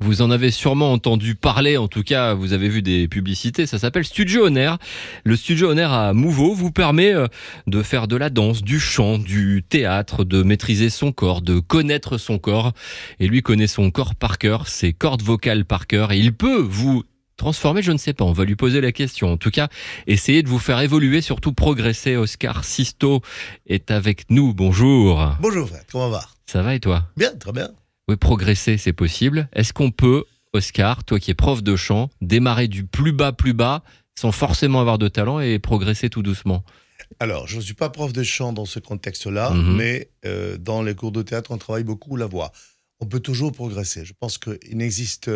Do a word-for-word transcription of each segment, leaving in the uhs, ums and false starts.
Vous en avez sûrement entendu parler, en tout cas vous avez vu des publicités, ça s'appelle Studio Oner. Le Studio Oner à Mouveau vous permet de faire de la danse, du chant, du théâtre, de maîtriser son corps, de connaître son corps. Et lui connaît son corps par cœur, ses cordes vocales par cœur, et il peut vous transformer, je ne sais pas, on va lui poser la question. En tout cas, essayez de vous faire évoluer, surtout progresser. Oscar Sisto est avec nous, bonjour. Bonjour frère, comment va? Ça va et toi? Bien, très bien. Oui, progresser, c'est possible. Est-ce qu'on peut, Oscar, toi qui es prof de chant, démarrer du plus bas, plus bas, sans forcément avoir de talent et progresser tout doucement? Alors, je ne suis pas prof de chant dans ce contexte-là, Mhm. mais euh, dans les cours de théâtre, on travaille beaucoup la voix. On peut toujours progresser. Je pense qu'il n'existe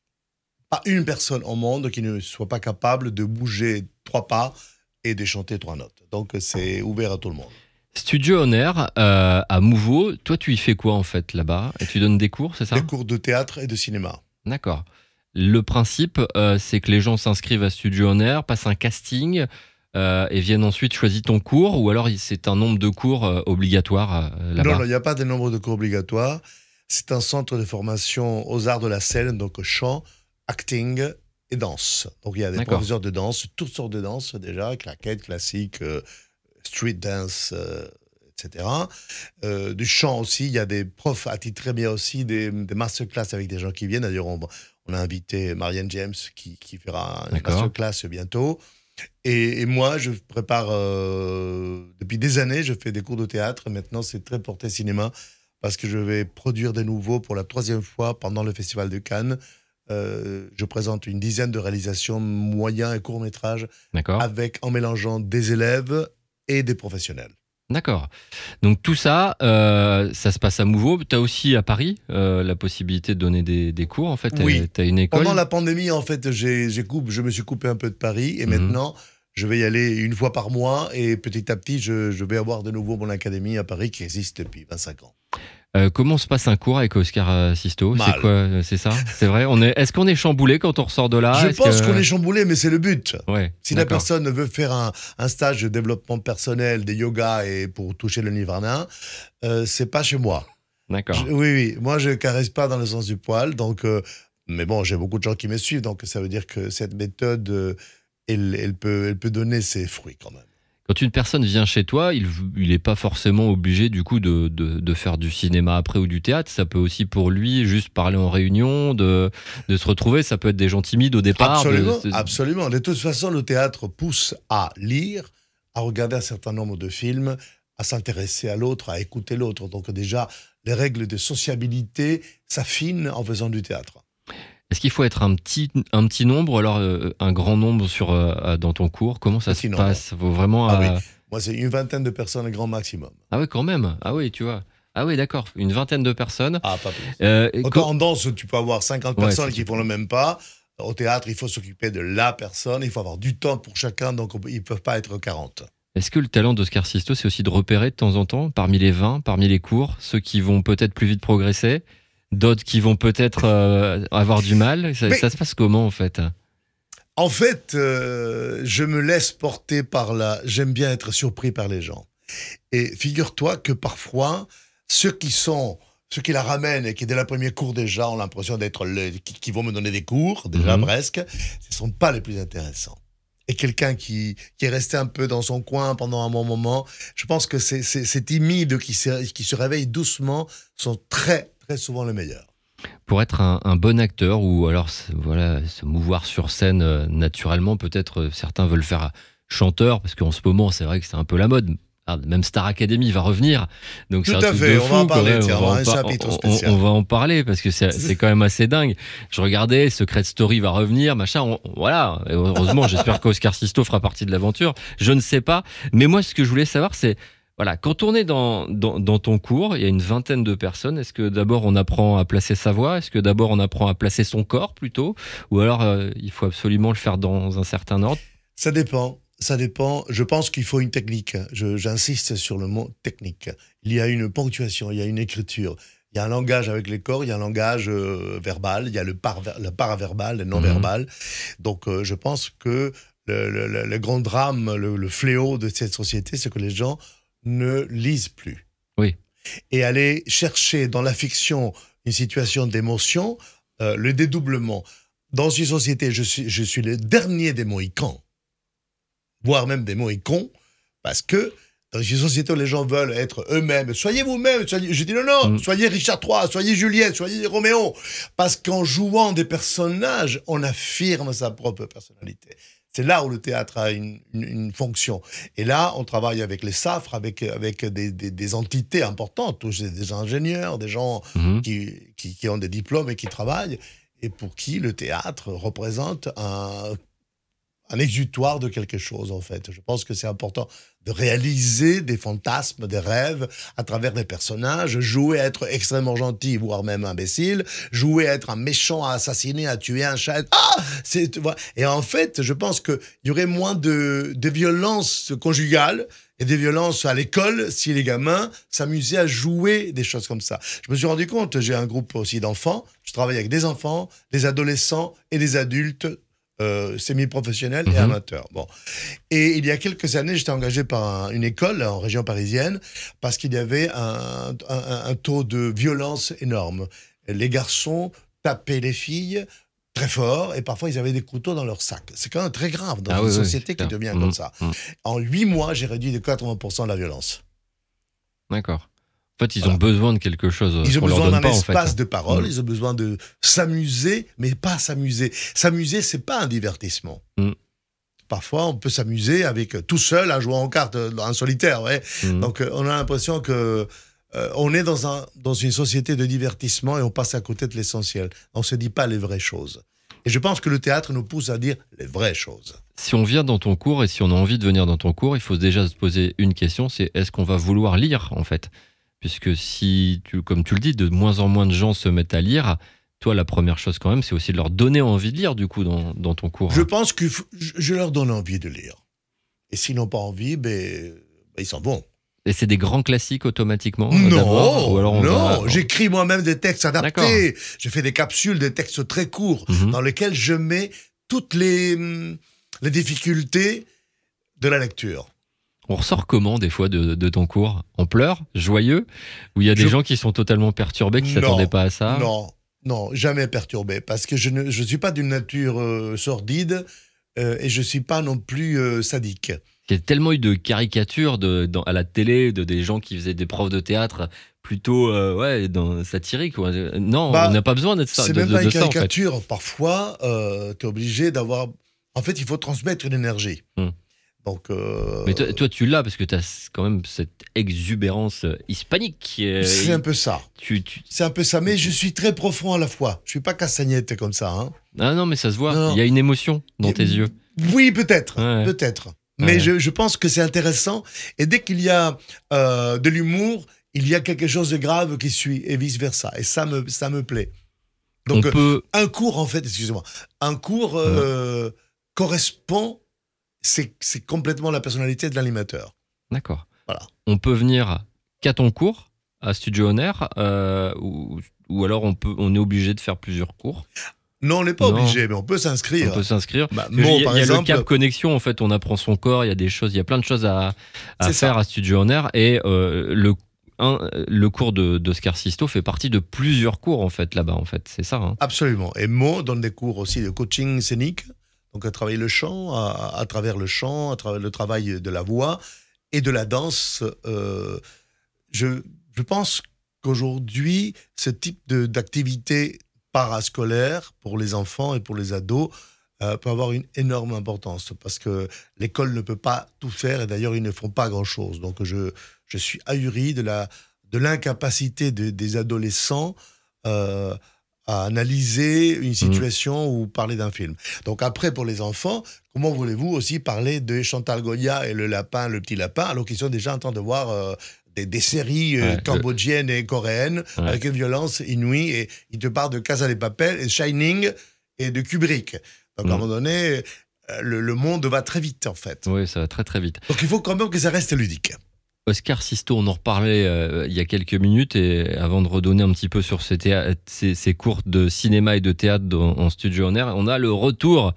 pas une personne au monde qui ne soit pas capable de bouger trois pas et de chanter trois notes. Donc, c'est ouvert à tout le monde. Studio Oner euh, à Mouveau, toi tu y fais quoi en fait là-bas? Et tu donnes des cours, c'est ça? Des cours de théâtre et de cinéma. D'accord. Le principe, euh, c'est que les gens s'inscrivent à Studio Oner, passent un casting euh, et viennent ensuite choisir ton cours, ou alors c'est un nombre de cours euh, obligatoires euh, là-bas? Non, non, il n'y a pas de nombre de cours obligatoires. C'est un centre de formation aux arts de la scène, donc chant, acting et danse. Donc il y a des D'accord. professeurs de danse, toutes sortes de danse déjà, claquettes, classique, euh, street dance, euh, et cetera. Euh, du chant aussi, il y a des profs attitrés, mais il y a aussi des, des masterclass avec des gens qui viennent. D'ailleurs, on, on a invité Marianne James qui, qui fera une D'accord. masterclass bientôt. Et, et moi, je prépare, euh, depuis des années, je fais des cours de théâtre. Maintenant, c'est très porté cinéma parce que je vais produire de nouveau pour la troisième fois pendant le Festival de Cannes. Euh, je présente une dizaine de réalisations moyens et courts métrages D'accord. avec, en mélangeant des élèves et des professionnels. D'accord. Donc tout ça, euh, ça se passe à Mouveau. Tu as aussi à Paris euh, la possibilité de donner des, des cours. En fait, Oui. tu as une école. Pendant la pandémie, en fait, j'ai, j'ai coupe, je me suis coupé un peu de Paris et Mhm. maintenant, je vais y aller une fois par mois et petit à petit, je, je vais avoir de nouveau mon académie à Paris qui existe depuis vingt-cinq ans. Euh, comment se passe un cours avec Oscar euh, Sisto? Mal. C'est quoi? euh, C'est ça? C'est vrai? On est, est-ce qu'on est chamboulé quand on ressort de là? je Est-ce pense que- qu'on est chamboulé, mais c'est le but. Ouais, Si la d'accord. personne veut faire un, un stage de développement personnel, de yoga et pour toucher le nirvana, euh, c'est pas chez moi. D'accord. Je- oui, oui. Moi, je caresse pas dans le sens du poil. Donc, euh, mais bon, j'ai beaucoup de gens qui me suivent. Donc, ça veut dire que cette méthode, euh, elle, elle, peut, elle peut donner ses fruits quand même. Quand une personne vient chez toi, il il est pas forcément obligé du coup de, de, de faire du cinéma après ou du théâtre. Ça peut aussi pour lui juste parler en réunion, de, de se retrouver. Ça peut être des gens timides au départ. de- Absolument, de- absolument. De toute façon, le théâtre pousse à lire, à regarder un certain nombre de films, à s'intéresser à l'autre, à écouter l'autre. Donc déjà, les règles de sociabilité s'affinent en faisant du théâtre. Est-ce qu'il faut être un petit, un petit nombre, alors euh, un grand nombre sur, euh, dans ton cours? Comment ça Petit se nombre. passe? Faut vraiment. Ah euh, oui, moi, c'est une vingtaine de personnes, grand maximum. Ah oui, quand même. Ah oui, tu vois. Ah oui, d'accord. Une vingtaine de personnes. Ah, pas plus. Euh, et Autant co- en danse, tu peux avoir cinquante Ouais, personnes c'est qui font le même pas. Au théâtre, il faut s'occuper de la personne, il faut avoir du temps pour chacun, donc ils ne peuvent pas être quarante. Est-ce que le talent d'Oscar Sisto, c'est aussi de repérer de temps en temps, parmi les vingt, parmi les cours, ceux qui vont peut-être plus vite progresser, d'autres qui vont peut-être euh, avoir du mal? Ça, Mais- ça se passe comment en fait? En fait, euh, je me laisse porter par là. J'aime bien être surpris par les gens. Et figure-toi que parfois, ceux qui sont, ceux qui la ramènent et qui dès la première cours déjà ont l'impression d'être le, qui, qui vont me donner des cours, déjà Mhm. presque, ce ne sont pas les plus intéressants. Et quelqu'un qui, qui est resté un peu dans son coin pendant un bon moment, je pense que ces, ces, ces timides qui se, qui se réveillent doucement sont très, très souvent les meilleurs. Pour être un, un bon acteur ou alors se- voilà, se mouvoir sur scène euh, naturellement, peut-être euh, certains veulent faire chanteur, parce qu'en ce moment, c'est vrai que c'est un peu la mode. Ah, même Star Academy va revenir. Donc Tout c'est un à truc fait, de on fou, va en quand parler, même. tiens, on va en un par- chapitre on- spécial. On, on va en parler parce que c'est c'est quand même assez dingue. Je regardais, Secret Story va revenir, machin. on- voilà. Et heureusement, j'espère qu'Oscar Sisto fera partie de l'aventure. Je ne sais pas. Mais moi, ce que je voulais savoir, c'est voilà, quand on est dans, dans, dans ton cours, il y a une vingtaine de personnes. Est-ce que d'abord on apprend à placer sa voix? Est-ce que d'abord on apprend à placer son corps plutôt? Ou alors euh, il faut absolument le faire dans un certain ordre? Ça dépend. Ça dépend. Je pense qu'il faut une technique. Je- j'insiste sur le mot technique. Il y a une ponctuation, il y a une écriture. Il y a un langage avec les corps, il y a un langage euh, verbal, il y a le, par, le paraverbal, le non-verbal. Donc, euh, je pense que le, le- le- le grand drame, le, le fléau de cette société, c'est que les gens ne lisent plus. Oui. Et aller chercher dans la fiction une situation d'émotion euh, le dédoublement. Dans une société, je suis, je suis le dernier des Mohicans, voire même des Mohicons, parce que dans une société où les gens veulent être eux-mêmes, soyez vous-même, soyez... je dis non, non, mmh. soyez Richard trois, soyez Juliette, soyez Roméo, parce qu'en jouant des personnages, on affirme sa propre personnalité. C'est là où le théâtre a une, une, une fonction. Et là, on travaille avec les SAFRE, avec, avec des, des, des entités importantes, des ingénieurs, des gens mmh. qui, qui, qui ont des diplômes et qui travaillent, et pour qui le théâtre représente un, un exutoire de quelque chose, en fait. Je pense que c'est important de réaliser des fantasmes, des rêves à travers des personnages, jouer à être extrêmement gentil, voire même imbécile, jouer à être un méchant, à assassiner, à tuer un chat. Ah c'est, et en fait, je pense qu'il y aurait moins de, de violence conjugale et des violences à l'école si les gamins s'amusaient à jouer des choses comme ça. Je me suis rendu compte, j'ai un groupe aussi d'enfants, je travaille avec des enfants, des adolescents et des adultes Euh, semi-professionnels mmh. et amateurs. Bon. Et il y a quelques années, j'étais engagé par un, une école en région parisienne parce qu'il y avait un, un, un taux de violence énorme. Les garçons tapaient les filles très fort et parfois ils avaient des couteaux dans leur sac. C'est quand même très grave dans ah une oui, société oui, qui devient mmh. comme ça. Mmh. En huit mois, j'ai réduit de quatre-vingts pour cent la violence. D'accord. En fait, ils voilà. ont besoin de quelque chose. Ils ont besoin leur donne d'un espace en fait. de parole, mmh. ils ont besoin de s'amuser, mais pas s'amuser. S'amuser, c'est pas un divertissement. Mmh. Parfois, on peut s'amuser avec tout seul à jouer en cartes, en solitaire. Ouais. Mmh. Donc, on a l'impression que euh, on est dans, un, dans une société de divertissement et on passe à côté de l'essentiel. On ne se dit pas les vraies choses. Et je pense que le théâtre nous pousse à dire les vraies choses. Si on vient dans ton cours et si on a envie de venir dans ton cours, il faut déjà se poser une question, c'est est-ce qu'on va vouloir lire, en fait ? Puisque si, tu, comme tu le dis, de moins en moins de gens se mettent à lire, toi, la première chose quand même, c'est aussi de leur donner envie de lire, du coup, dans, dans ton cours. Je pense que je leur donne envie de lire. Et s'ils n'ont pas envie, ben, ben, ils s'en vont. Et c'est des grands classiques automatiquement Non, ou alors on non. va... J'écris moi-même des textes adaptés. Je fais des capsules, des textes très courts, mm-hmm. dans lesquels je mets toutes les, les difficultés de la lecture. On ressort comment, des fois, de, de ton cours ? On pleure, joyeux ? Ou il y a des je... gens qui sont totalement perturbés, qui ne s'attendaient pas à ça ? Non, non, jamais perturbé. Parce que je ne je suis pas d'une nature euh, sordide euh, et je ne suis pas non plus euh, sadique. Il y a tellement eu de caricatures de, dans, à la télé, de des gens qui faisaient des profs de théâtre plutôt euh, ouais, dans, satiriques. Ouais. Non, bah, on n'a pas besoin d'être ça. C'est de, même de, pas de une ça, caricature. En fait. Parfois, euh, tu es obligé d'avoir... En fait, il faut transmettre une énergie. Hum. Donc, euh... Mais toi, toi, tu l'as parce que tu as quand même cette exubérance hispanique. Euh, c'est un peu ça. Tu, tu... C'est un peu ça, mais je suis très profond à la fois. Je suis pas castagnette comme ça. Hein. Ah non, mais ça se voit. Non. Il y a une émotion dans Et, tes yeux. Oui, peut-être, ouais. peut-être. Mais ouais. je, je pense que c'est intéressant. Et dès qu'il y a euh, de l'humour, il y a quelque chose de grave qui suit et vice versa. Et ça me, ça me plaît. Donc, On peut... un cours, en fait, excusez-moi, un cours euh, ouais. correspond. C'est, c'est complètement la personnalité de l'animateur. D'accord. Voilà. On peut venir qu'à ton cours, à Studio On Air, euh, ou, ou alors on, peut, on est obligé de faire plusieurs cours ? Non, on n'est pas non. obligé, mais on peut s'inscrire. On peut s'inscrire. Bah, bon, il y a, par il y a exemple, le Cap Connexion, en fait, on apprend son corps, il y a des choses, il y a plein de choses à, à faire ça. À Studio On Air, et euh, le Un, le cours de, d'Oscar Sisto fait partie de plusieurs cours, en fait, là-bas, en fait. C'est ça, hein. Absolument. Et Mo donne des cours aussi de coaching scénique. Donc, à travailler le chant, à, à travers le chant, à travers le travail de la voix et de la danse. Euh, je, je pense qu'aujourd'hui, ce type de, d'activité parascolaire pour les enfants et pour les ados euh, peut avoir une énorme importance parce que l'école ne peut pas tout faire et d'ailleurs, ils ne font pas grand-chose. Donc, je, je suis ahuri de, la, de l'incapacité de, des adolescents euh, à analyser une situation mmh. ou parler d'un film. Donc après, pour les enfants, comment voulez-vous aussi parler de Chantal Goya et le lapin, le petit lapin, alors qu'ils sont déjà en train de voir euh, des, des séries euh, ouais, cambodgiennes le... et coréennes ouais. avec une violence inouïe, et ils te parlent de Casa de Papel, et Shining et de Kubrick. Donc mmh. à un moment donné, le, le monde va très vite en fait. Oui, ça va très très vite. Donc il faut quand même que ça reste ludique. Oscar Sisto, on en reparlait euh, il y a quelques minutes, et avant de redonner un petit peu sur ces, théâ- ces, ces cours de cinéma et de théâtre dans, en Studio On Air, on a le retour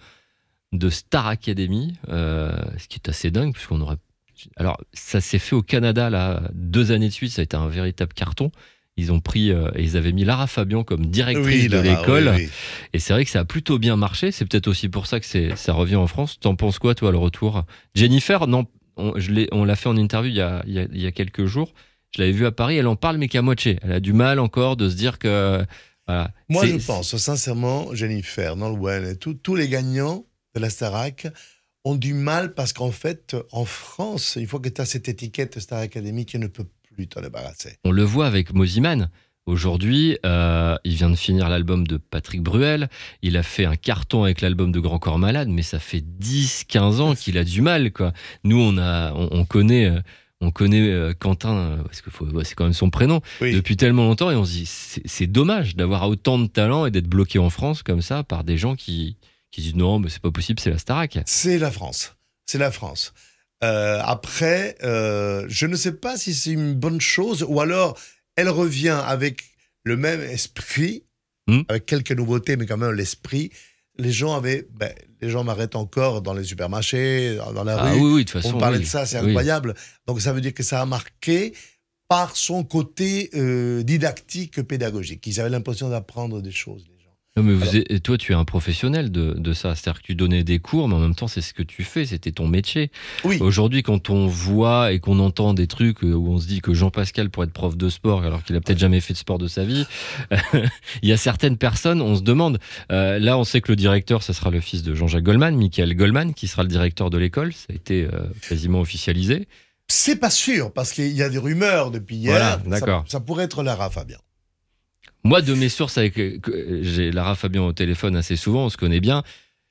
de Star Academy, euh, ce qui est assez dingue, puisqu'on aurait... Alors, ça s'est fait au Canada, là, deux années de suite, ça a été un véritable carton. Ils ont pris, euh, ils avaient mis Lara Fabian comme directrice Oui, de Lara, l'école. oui, oui. Et c'est vrai que ça a plutôt bien marché. C'est peut-être aussi pour ça que c'est, ça revient en France. T'en penses quoi, toi, le retour? Jennifer, non, on, je l'ai, on l'a fait en interview il y a, il y a, il y a quelques jours. Je l'avais vue à Paris. Elle en parle, mais qu'à moitié. Elle a du mal encore de se dire que. Voilà. Moi, C'est- je pense, sincèrement, Jennifer, Nolwenn et tout- tous les gagnants de la Starac ont du mal parce qu'en fait, en France, une fois que tu as cette étiquette Star Academy, tu ne peux plus t'en débarrasser. On le voit avec Moziman. Aujourd'hui, euh, il vient de finir l'album de Patrick Bruel. Il a fait un carton avec l'album de Grand Corps Malade, mais ça fait dix, quinze ans qu'il a du mal, quoi. Nous, on, a, on, on connaît, euh, on connaît euh, Quentin, euh, parce que faut- ouais, c'est quand même son prénom, Oui. depuis tellement longtemps, et on se dit, c'est, c'est dommage d'avoir autant de talent et d'être bloqué en France comme ça par des gens qui, qui disent non, mais c'est pas possible, c'est la Starac. C'est la France. C'est la France. Euh, après, euh, je ne sais pas si c'est une bonne chose ou alors elle revient avec le même esprit, Hmm. avec quelques nouveautés, mais quand même l'esprit. Les gens avaient, ben, les gens m'arrêtent encore dans les supermarchés, dans la Ah rue. oui, oui, de toute façon. On parlait oui. de ça, c'est Oui. incroyable. Donc ça veut dire que ça a marqué par son côté euh, didactique, pédagogique. Ils avaient l'impression d'apprendre des choses, les gens. Non, mais vous Alors- êtes- et toi, tu es un professionnel de, de ça. C'est-à-dire que tu donnais des cours, mais en même temps, c'est ce que tu fais, c'était ton métier. Oui, Aujourd'hui, quand on voit et qu'on entend des trucs où on se dit que Jean-Pascal pourrait être prof de sport alors qu'il a peut-être jamais fait de sport de sa vie, il y a certaines personnes, on se demande. Euh, là, on sait que le directeur, ce sera le fils de Jean-Jacques Goldman, Michael Goldman, qui sera le directeur de l'école. Ça a été euh, quasiment officialisé. c'est pas sûr, parce qu'il y a des rumeurs depuis hier. Voilà, d'accord. Ça, ça pourrait être Lara Fabian. Moi, de mes sources, avec, que- j'ai Lara Fabian au téléphone assez souvent, on se connaît bien.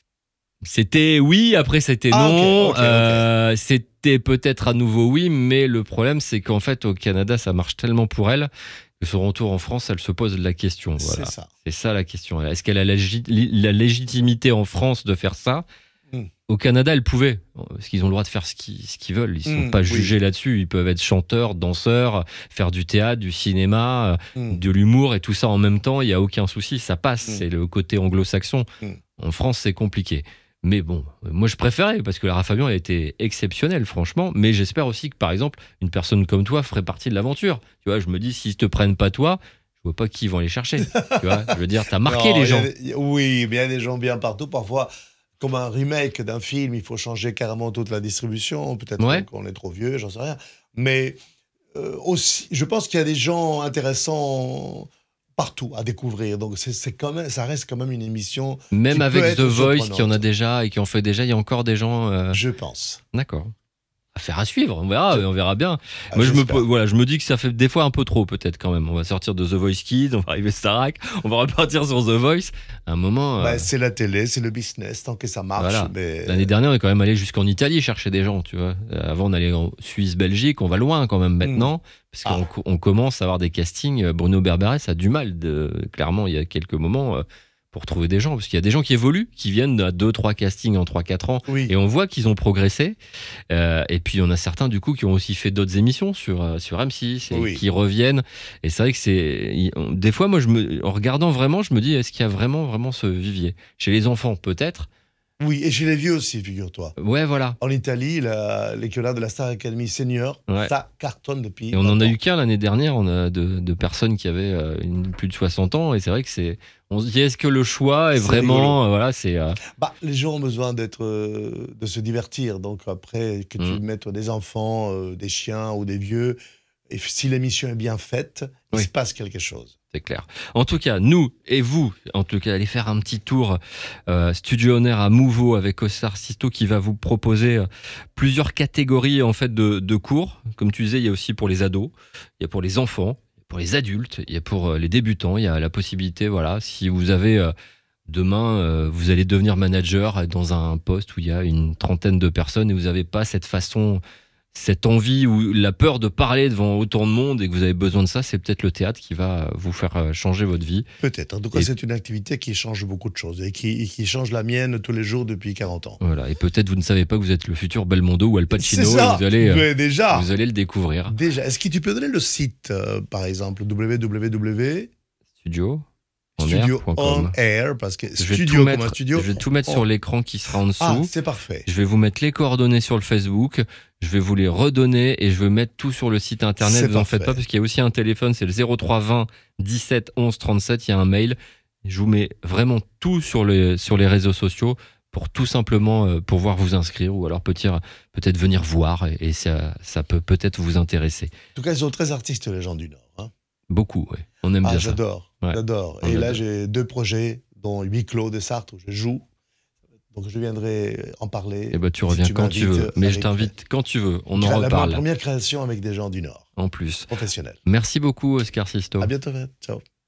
C'était oui, après c'était Ah, non. ok, ok, ok. Euh, c'était peut-être à nouveau oui, mais le problème, c'est qu'en fait, au Canada, ça marche tellement pour elle que son retour en France, elle se pose la question. Voilà. C'est ça. C'est ça la question. Est-ce qu'elle a la, légit- la légitimité en France de faire ça? Mm. Au Canada, elle pouvait, parce qu'ils ont le droit de faire ce qu'ils, ce qu'ils veulent. Ils ne sont Mm, pas oui. jugés là-dessus. Ils peuvent être chanteurs, danseurs, faire du théâtre, du cinéma, euh, Mm. de l'humour et tout ça en même temps. Il n'y a aucun souci, ça passe. Mm. C'est le côté anglo-saxon. Mm. En France, c'est compliqué. Mais bon, moi je préférais parce que Lara Fabian a été exceptionnelle, franchement. Mais j'espère aussi que, par exemple, une personne comme toi ferait partie de l'aventure. Tu vois, je me dis, s'ils te prennent pas toi, je vois pas qui vont aller chercher. Tu vois, je veux dire, t'as marqué Non, les il y a gens. des- il y a- oui, mais il y a des gens bien partout. Parfois, comme un remake d'un film, il faut changer carrément toute la distribution. Peut-être Ouais. qu'on est trop vieux, j'en sais rien. Mais euh, aussi, je pense qu'il y a des gens intéressants partout à découvrir. Donc, c'est, c'est quand même, ça reste quand même une émission, Même qui avec peut The être Voice, qui en a surprenante. déjà et qui en fait déjà, il y a encore des gens. euh, je pense. D'accord. Affaire à suivre, on verra, Je- on verra bien. Ah, Moi, je me, j'espère. voilà, je me dis que ça fait des fois un peu trop, peut-être quand même. On va sortir de The Voice Kids, on va arriver Starac, on va repartir sur The Voice. À un moment, euh, Bah, c'est la télé, c'est le business, tant que ça marche. Voilà. Mais... l'année dernière, on est quand même allé jusqu'en Italie chercher des gens, tu vois. Euh, Avant, on allait en Suisse, Belgique, on va loin quand même maintenant, parce qu'on Ah. co- on commence à avoir des castings. Euh, Bruno Berberes a du mal, de, clairement, il y a quelques moments, euh, pour trouver des gens, parce qu'il y a des gens qui évoluent, qui viennent à deux, trois castings en trois, quatre ans. Oui. Et on voit qu'ils ont progressé. Euh, et puis, on a certains, du coup, qui ont aussi fait d'autres émissions sur, euh, sur M six et Oui. qui reviennent. Et c'est vrai que c'est. il- on- Des fois, moi, je me, en regardant vraiment, je me dis, est-ce qu'il y a vraiment, vraiment ce vivier? Chez les enfants, peut-être. Oui, et chez les vieux aussi, figure-toi. Ouais, voilà. En Italie, la- l'école de la Star Academy Senior, Ouais. ça cartonne depuis. Et on en vingt a ans. eu qu'un l'année dernière, on a de, de personnes qui avaient euh, une- plus de soixante ans. Et c'est vrai que c'est. On se dit, est-ce que le choix est, C'est vraiment. euh, voilà, c'est. euh, Bah, les gens ont besoin d'être, euh, de se divertir. Donc après, que tu Mhm. mettes des enfants, euh, des chiens ou des vieux, et si l'émission est bien faite, Oui. il se passe quelque chose. C'est clair. En tout cas, nous et vous, en tout cas, allez faire un petit tour euh, Studio Honneur à Mouveau avec Oscar Sisto qui va vous proposer euh, plusieurs catégories en fait de, de cours. Comme tu disais, il y a aussi pour les ados, il y a pour les enfants, pour les adultes, il y a pour euh, les débutants. Il y a la possibilité, voilà, si vous avez euh, demain, euh, vous allez devenir manager dans un poste où il y a une trentaine de personnes et vous n'avez pas cette façon, cette envie ou la peur de parler devant autant de monde et que vous avez besoin de ça, c'est peut-être le théâtre qui va vous faire euh, changer votre vie. Peut-être. En tout cas, Et- c'est une activité qui change beaucoup de choses et qui, et qui change la mienne tous les jours depuis quarante ans. Voilà. Et peut-être vous ne savez pas que vous êtes le futur Belmondo ou Al Pacino C'est ça. et vous allez, euh, Mais déjà, vous allez le découvrir. déjà. Est-ce que tu peux donner le site, euh, par exemple, w w w Studio Studio point com. On Air, parce que Je vais studio tout comme un mettre, studio. je vais tout mettre on- sur l'écran qui sera en dessous. Ah, c'est parfait. Je vais vous mettre les coordonnées sur le Facebook, je vais vous les redonner et je vais mettre tout sur le site internet. C'est Vous en parfait. faites pas parce qu'il y a aussi un téléphone, c'est le zéro trois vingt dix-sept onze trente-sept. Il y a un mail. Je vous mets vraiment tout sur les, sur les réseaux sociaux pour tout simplement euh, pouvoir vous inscrire ou alors peut-être peut-être venir voir et, et ça, ça peut peut-être vous intéresser. En tout cas, ils sont très artistes, les gens du Nord. Hein. Beaucoup, ouais. On aime Ah, bien ça. j'adore. Ouais. J'adore. On Et là, adore. j'ai deux projets, dont Huis clos de Sarthe, où je joue. Donc, je viendrai en parler. Et bah tu si reviens quand tu m'invites veux. Mais je avec- t'invite quand tu veux. On en Cré- la- reparle Ma première création avec des gens du Nord, en plus. professionnels. Merci beaucoup Oscar Sisto. À bientôt, Ciao.